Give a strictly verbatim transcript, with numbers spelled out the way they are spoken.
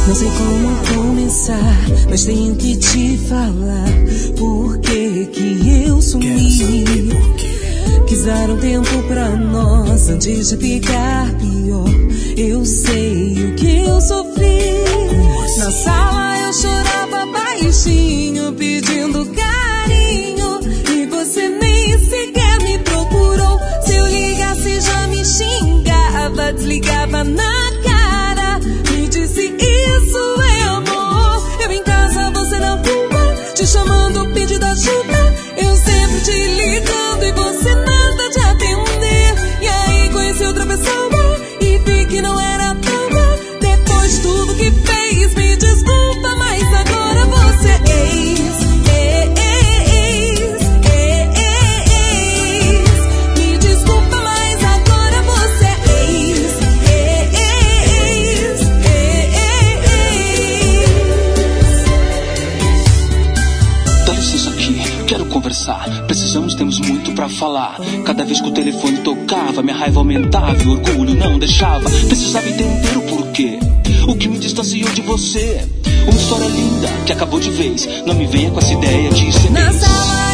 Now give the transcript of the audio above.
Não sei como começar, mas tenho que te falar por que que eu sumi. Quis dar um tempo pra nós antes de ficar pior. Eu sei o que eu sofri. Na sala eu chorava baixinho, pedindo carinho, e você nem sequer me procurou. Se eu ligasse já me xingava, desligava na cara, me disse isso é amor. Eu em casa, você na rua, te chamando, pedindo ajuda. Eu sempre te ligando e você nada de atender. E aí conheci outra pessoa e vi que não era boa. Depois de tudo que fez, me desculpa, mas agora você é ex, é ex, é ex. Me desculpa, mas agora você é ex, é ex, é ex. Dá licença aqui, quero conversar. Precisamos, temos muito pra falar. Cada vez que o telefone tocava, minha raiva aumentava e o orgulho não deixava. Precisava entender o porquê, o que me distanciou de você. Uma história linda que acabou de vez. Não me venha com essa ideia de ser Na sala